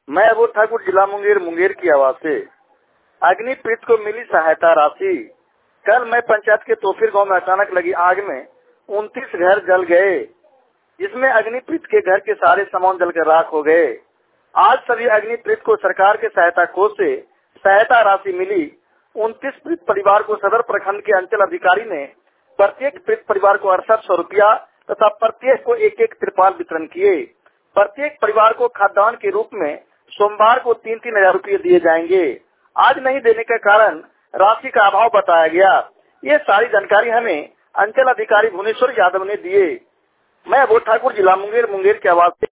मैं अबोध ठाकुर, जिला मुंगेर की आवाज से। अग्निपीड़ित को मिली सहायता राशि। कल मैं पंचायत के तोफिर गांव में अचानक लगी आग में 29 घर जल गए, जिसमें अग्निपीड़ित के घर के सारे सामान जलकर राख हो गए। आज सभी अग्निपीड़ित को सरकार के सहायता कोष से सहायता राशि मिली। 29 पीड़ित परिवार को सदर प्रखंड के अंचल अधिकारी ने प्रत्येक पीड़ित परिवार को 6800 रुपया तथा प्रत्येक को एक एक तिरपाल वितरण किए। प्रत्येक परिवार को खाद्यान्न के रूप में सोमवार को 3-3 हजार रुपये दिए जाएंगे। आज नहीं देने के कारण राशि का अभाव बताया गया। ये सारी जानकारी हमें अंचल अधिकारी भुवनेश्वर यादव ने दिए। मैं अबोध ठाकुर, जिला मुंगेर की आवाज से।